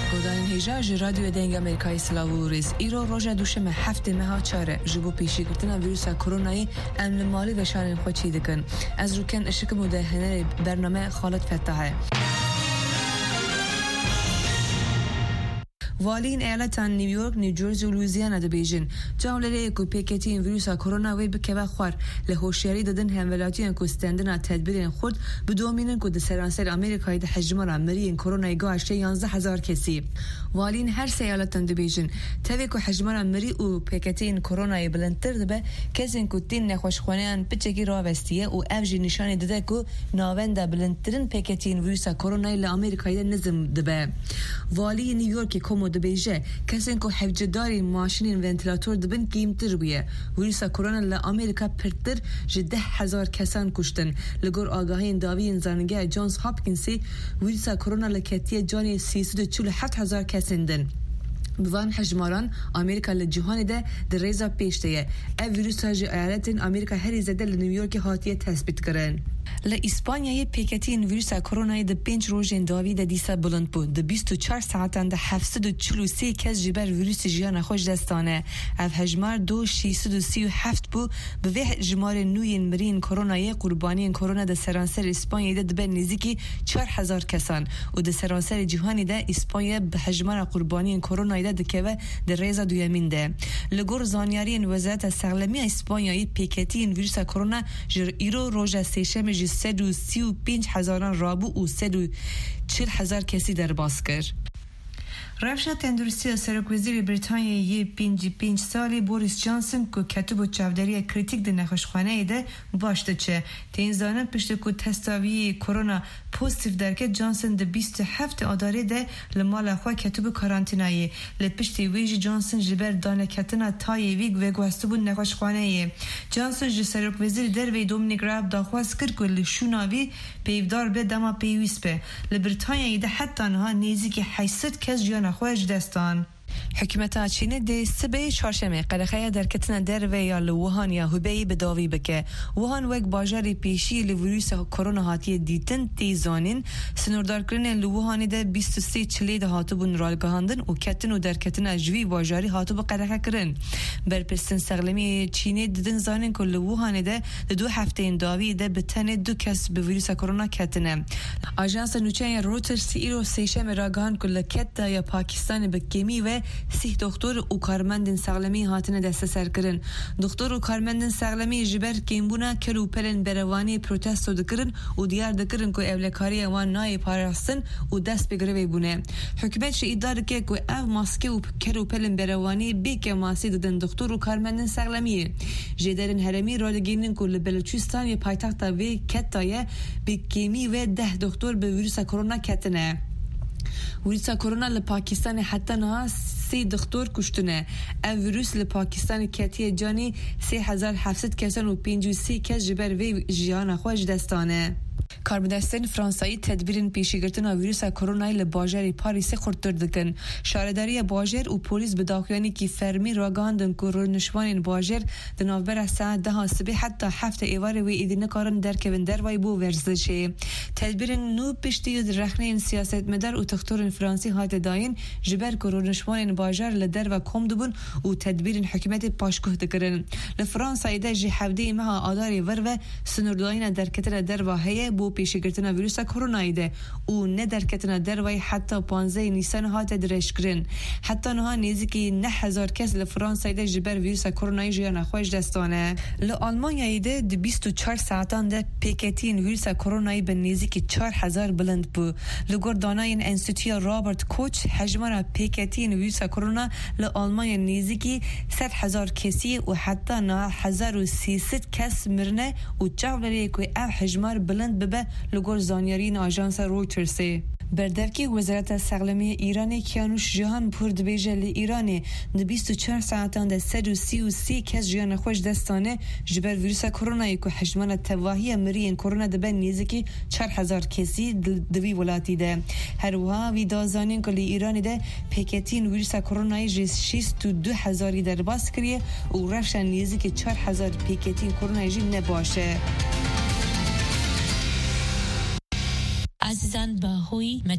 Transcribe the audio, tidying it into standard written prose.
بودن هیجا رادیو دنگ امریکای سلاوریز ایرو روژا دوشم هفته مها چاره جبو پیشی کردن ویروس کرونایی امن مالی و شان خوچی دکن از روکن اشک مدهنه برنامه خالد فتاحه والین ایالتان نیویورک، نیوجرسی و لوئیزیانا دبیجن جاولری کو پیکتی ویروس کرونا وی بکوا خور لهوشیاری دادن همولاتی کو استندنا تدبیرین خود بدومینن کو د سرانسر آمریکای د حجمه امری کرونا گاشه 11000 کسی والین هر ایالتان دبیجن توی کو حجمه امری او پیکتی کرونا بلندتر دبه کسین کو تین نخوشخوانان بچکی را وستیه او افجی نشان داده کو ناوند بلندترین پیکتی ویروس کرونا ل آمریکای نظم دبه والی نیویورک کوم دبیجه کسین کو حفجداری ماشین ونتیلاتور دبن قیمتر بیه ویروس کرونا ل آمریکا پرتر 10000 کسان کشتن لگور آگاهی داوی زنگه جونز هاپکینسی ویروس کرونا ل کتی جانی 347000 کسندن بوان حجماران آمریکا لجهان ده در ریزا پیشتیه او ویروس ها ایالت آمریکا هری زده لنیویورک هاتیه تثبیت کرن لإسبانيا پیکتین ویروس کرونا د 5 روزن داوی د دیسا بلند بود د 24 ساعتان د 743 کس جبر ویروس جیان خوش دستانه اف هجمار 2637 بو به هجمار نوین مرین کرونا قربانی کرونا د سرانسر اسپانیا د بن نزدیکی 4000 کسان و د سرانسر جهانی د اسپانیا به هجمار قربانی کرونا د کبه د ریزا دویمین ده لګور زانیاری وزارت سلامتی اسپانیا پیکتین ویروس کرونا جر ایرو روزا سیشم 135,000 رابو و 140,000 کسی در باز کرد. روشن تندرستی سرکوزیر بریتانیایی 55 سالی بوریس جانسون که کتب و چاوداری کریتیک در نخوشخانه ده باشته چه تینزانه پشت که تستاوی کرونا پوزیتیو درکه جانسون ده 27 آداره ده لمال خواه کتب کارانتینایی لپشت ویژ جانسون جبر دانه کتنا تای ویگ و گوستو بود نخوشخانه جانسون جی سرکوزیر در وی دومینیک راب داخواست کرد که لشوناوی پیودار به دما پیویس به لبریتانیایی ده حتی نها نیزی که 800 کس جیان خوش دستان حکومت چین ده سبه چهارشنبه قرخه در کتن در و یا لوهان یا هوبی بداوی بکه وهان وک باجاری پیشی لویروس کرونا هاتی دیتن تیزانین سنوردار کردن لوهانی ده 23 چلی ده هاتو بون رالگاهاندن و کتن و در کتن اجوی باجاری هاتو با قرخه کرن برپرسن سقلمی چینی ددن زانین که لوهانی ده 2 هفته این داوی ده بتن 2 کس به ویروس کرونا کتنه آژانس نوچه رویترز ایرو سیشم راگان که لکت یا پاکستان به کمی و 30 دکتر و کارمندان سالمی هاتن دست سر کردن. دکتر و کارمندان سالمی جبر کیمبونا کلو پلن بروانی پروتست دکرن و دیار دکرن که اولکاری وان نای پاراستن و دست بگیره بونه. حکومت اداره که او ماسک و کلو پلن بروانی بیک ماسی دادن دکتر و کارمندان سالمی. جدرن هرمی رادگینن که بلوچستان یا پایتخت وی کتایه بیکمی و 10 دکتر به ویروس کرونا کتنه. ویروس کرونا لپاکستان حتی نه 3 دکتر کشتنه. ویروس لپاکستان کتی جانی 3700 کسان و 53 کس جبر وی جیان خوش دستانه. کارمندان فرانسوی تدبیرین پیشی گرفتن ویروس کرونا ل باجر پاریس خورتر دکن شهرداری باجر و پلیس به داخلی کی فرمی راگاندن کورونشوان باجر د نوبر ساعت 10 صبح حتی هفته ایوار و ایدین کارن در کوین در وای بو ورزشه تدبیرین نو پشتی رخنه سیاست مدار و دکتر فرانسی هات داین جبر کورونشوان باجر ل در و کوم دبن و تدبیرین حکومت پاشکو دکرن ل فرانسا ایده جه هفته مها آداری ور و سنورداین در کتر در واهیه بو پیشی گرفتن ویروس کرونا ایده و نه در کتن در وی حتی 15 نیسان هات درش کرن حتی نه نزدیکی 9000 کس ل فرانسه ایده جبر ویروس کرونا جیان خوش دستانه ل آلمانیا ایده د 24 ساعتان ده پیکتین ویروس کرونا به نزدیکی 4000 بلند بو ل گردانای انستیتوی رابرت کوچ حجم پیکتین ویروس کرونا ل آلمانیا نزدیکی 100000 کسی و حتی 1300 کس مرنه و جوری که او حجم بلند به لگور زانیارین آژانس رویترز بردفکی وزارت سلامتی ایران کیانوش جهان پرد بیجه ل ایران د 24 ساعتان ده 133 کس جیان خوش دستانه جبر ویروس کرونا که حجمان تواهی مرین کرونا ده به نزدیکی 4000 کسی دوی ولاتی ده هر وها وی دازانین که ل ایران ده پیکتین ویروس کرونا 62000 در باز کریه و رفشن نزدیکی 4000 پیکتین کرونا جی نباشه. عزیزان با هوی